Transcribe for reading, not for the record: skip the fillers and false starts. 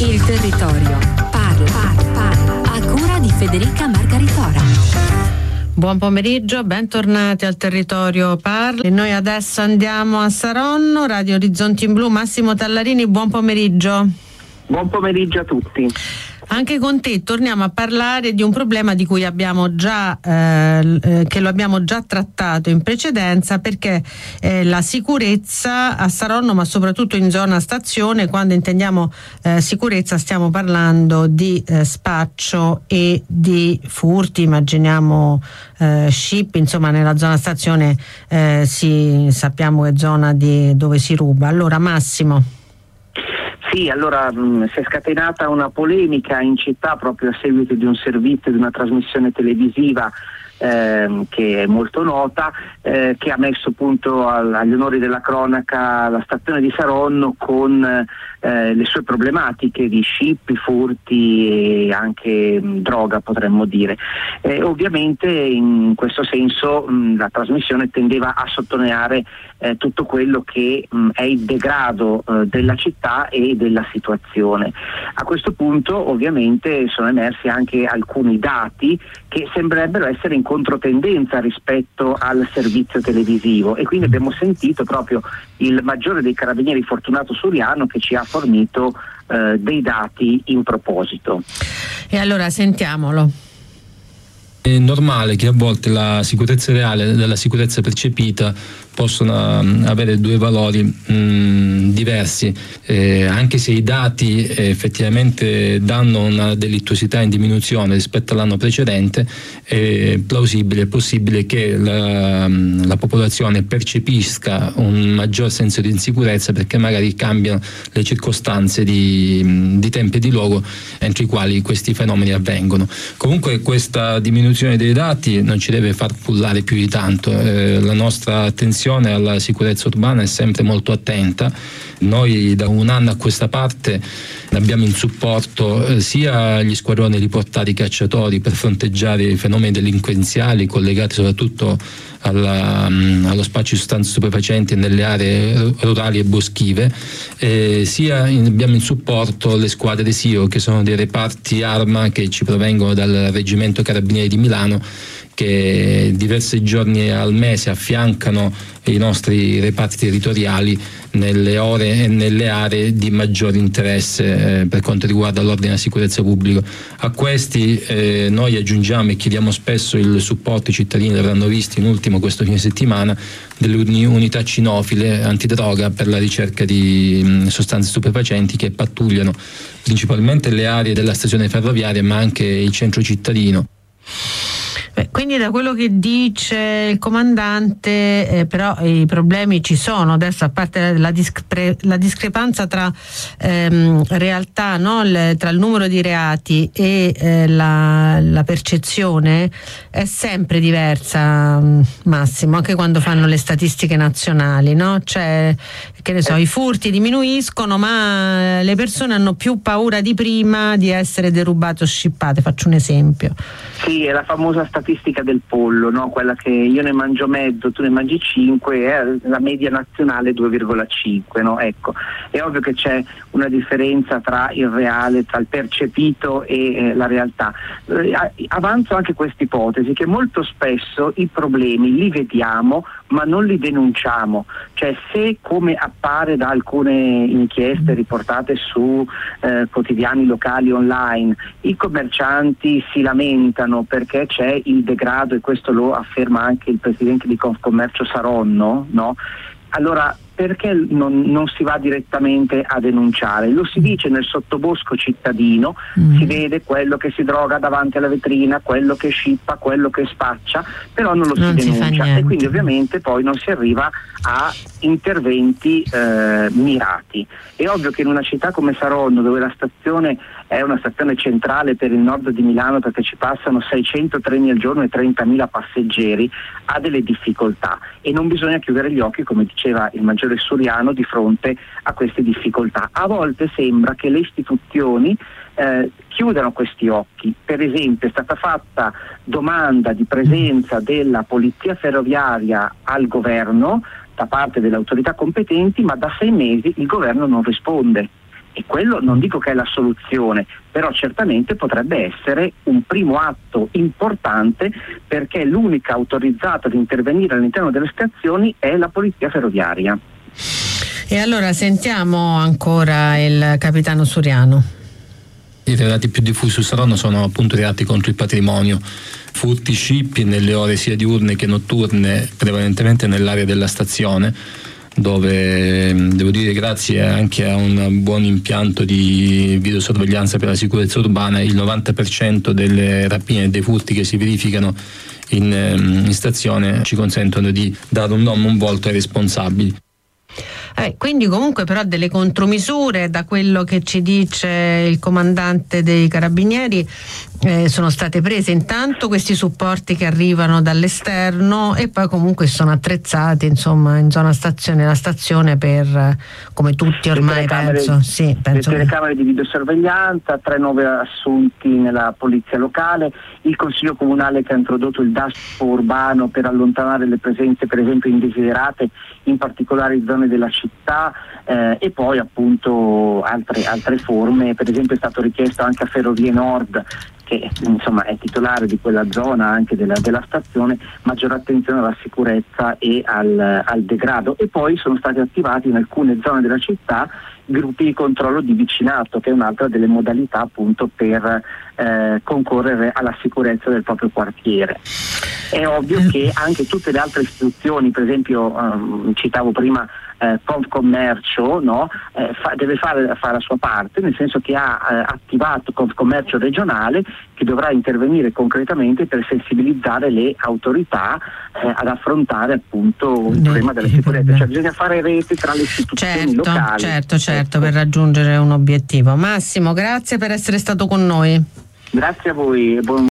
Il territorio parla. A cura di Federica Margaritora. Buon pomeriggio, bentornati al Territorio Parla. E noi adesso andiamo a Saronno, Radio Orizzonti in Blu. Massimo Tallarini, buon pomeriggio. Buon pomeriggio a tutti. Anche con te torniamo a parlare di un problema di cui abbiamo già che lo abbiamo già trattato in precedenza, perché la sicurezza a Saronno, ma soprattutto in zona stazione. Quando intendiamo sicurezza stiamo parlando di spaccio e di furti, immaginiamo scippi, insomma nella zona stazione sappiamo che è zona dove si ruba. Allora Massimo. Sì, allora si è scatenata una polemica in città proprio a seguito di un servizio, di una trasmissione televisiva che è molto nota, che ha messo appunto agli onori della cronaca la stazione di Saronno con le sue problematiche di scippi, furti e anche droga, potremmo dire. Ovviamente in questo senso la trasmissione tendeva a sottolineare tutto quello che è il degrado della città e della situazione. A questo punto ovviamente sono emersi anche alcuni dati che sembrerebbero essere in controtendenza rispetto al servizio televisivo, e quindi abbiamo sentito proprio il maggiore dei carabinieri, Fortunato Suriano, che ci ha fornito dei dati in proposito. E allora sentiamolo. È normale che a volte la sicurezza reale dalla sicurezza percepita possono avere due valori diversi, anche se i dati effettivamente danno una delittuosità in diminuzione rispetto all'anno precedente. È plausibile, è possibile che la popolazione percepisca un maggior senso di insicurezza, perché magari cambiano le circostanze di tempo e di luogo entro i quali questi fenomeni avvengono. Comunque questa diminuzione dei dati non ci deve far cullare più di tanto. La nostra attenzione alla sicurezza urbana è sempre molto attenta. Noi da un anno a questa parte abbiamo in supporto sia gli squadroni riportati cacciatori per fronteggiare i fenomeni delinquenziali collegati soprattutto allo spaccio di sostanze stupefacenti nelle aree rurali e boschive, sia abbiamo in supporto le squadre SIO, che sono dei reparti arma che ci provengono dal Reggimento Carabinieri di Milano, che diversi giorni al mese affiancano i nostri reparti territoriali nelle ore e nelle aree di maggior interesse per quanto riguarda l'ordine e la sicurezza pubblica. A questi noi aggiungiamo e chiediamo spesso il supporto ai cittadini. L'avranno visto in ultimo questo fine settimana delle unità cinofile antidroga per la ricerca di sostanze stupefacenti, che pattugliano principalmente le aree della stazione ferroviaria ma anche il centro cittadino. Quindi da quello che dice il comandante, però i problemi ci sono adesso, a parte la discrepanza tra realtà, no? Tra il numero di reati e la percezione è sempre diversa, Massimo, anche quando fanno le statistiche nazionali, no? Cioè, che ne so, i furti diminuiscono, ma le persone hanno più paura di prima di essere derubate o scippate. Faccio un esempio. Sì, è la famosa statistica del pollo, no? Quella che io ne mangio mezzo, tu ne mangi 5, la media nazionale 2,5, no? Ecco, è ovvio che c'è una differenza tra il reale, tra il percepito e la realtà. Avanzo anche questa ipotesi, che molto spesso i problemi li vediamo ma non li denunciamo. Cioè, se, come appare da alcune inchieste riportate su quotidiani locali online, i commercianti si lamentano perché c'è il degrado, e questo lo afferma anche il presidente di Confcommercio Saronno, no? Allora perché non si va direttamente a denunciare? Lo si dice nel sottobosco cittadino, si vede quello che si droga davanti alla vetrina, quello che scippa, quello che spaccia, però non lo si denuncia, e quindi ovviamente poi non si arriva a interventi mirati. È ovvio che in una città come Saronno, dove la stazione è una stazione centrale per il nord di Milano, perché ci passano 600 treni al giorno e 30.000 passeggeri, ha delle difficoltà, e non bisogna chiudere gli occhi, come diceva il maggiore Suriano, di fronte a queste difficoltà. A volte sembra che le istituzioni chiudano questi occhi. Per esempio è stata fatta domanda di presenza della polizia ferroviaria al governo da parte delle autorità competenti, ma da 6 mesi il governo non risponde. E quello non dico che è la soluzione, però certamente potrebbe essere un primo atto importante, perché l'unica autorizzata ad intervenire all'interno delle stazioni è la polizia ferroviaria. E allora sentiamo ancora il capitano Suriano. I reati più diffusi su Saronno sono appunto reati contro il patrimonio, furti, scippi nelle ore sia diurne che notturne, prevalentemente nell'area della stazione, dove devo dire, grazie anche a un buon impianto di videosorveglianza per la sicurezza urbana, il 90% delle rapine e dei furti che si verificano in stazione ci consentono di dare un nome, un volto ai responsabili. Quindi comunque però delle contromisure, da quello che ci dice il comandante dei Carabinieri, sono state prese. Intanto questi supporti che arrivano dall'esterno, e poi comunque sono attrezzati insomma in zona stazione, la stazione, per, come tutti ormai penso. Le telecamere di videosorveglianza, 3 nuovi assunti nella polizia locale, il consiglio comunale che ha introdotto il daspo urbano per allontanare le presenze per esempio indesiderate in particolari zone della città, e poi appunto altre forme. Per esempio è stato richiesto anche a Ferrovie Nord, che insomma è titolare di quella zona anche della stazione, maggiore attenzione alla sicurezza e al degrado. E poi sono stati attivati in alcune zone della città gruppi di controllo di vicinato, che è un'altra delle modalità appunto per concorrere alla sicurezza del proprio quartiere. È ovvio che anche tutte le altre istituzioni, per esempio citavo prima Confcommercio, no? Deve fare la sua parte, nel senso che ha attivato Confcommercio regionale, che dovrà intervenire concretamente per sensibilizzare le autorità ad affrontare appunto il problema della sicurezza. Cioè bisogna fare rete tra le istituzioni locali. Certo, per raggiungere un obiettivo. Massimo, grazie per essere stato con noi. Grazie a voi e buon